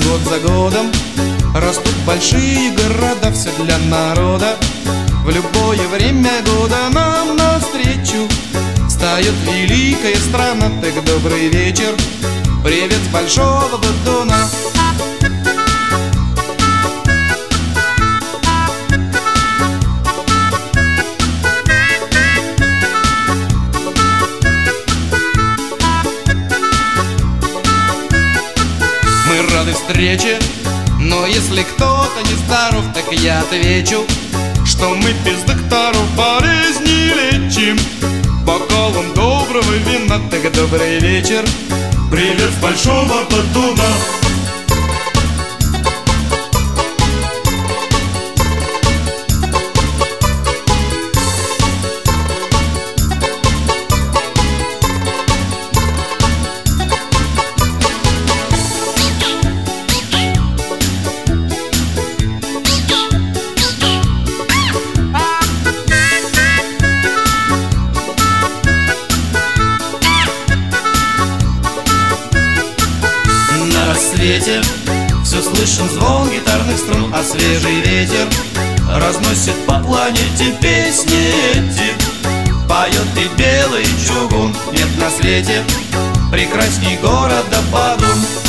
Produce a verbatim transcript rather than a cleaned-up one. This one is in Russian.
год за годом растут большие города, все для народа. В любое время года нам навстречу встает великая страна. Так добрый вечер, привет с большого батуна. Мы рады встрече, но если кто-то не здоров, так я отвечу, что мы без докторов болезни лечим бокалом доброго вина. Так добрый вечер, привет с большого батуна. На рассвете все слышен звон гитарных струн, а свежий ветер разносит по планете песни эти. Поет и белый чугун, нет на свете прекрасней города Бадун.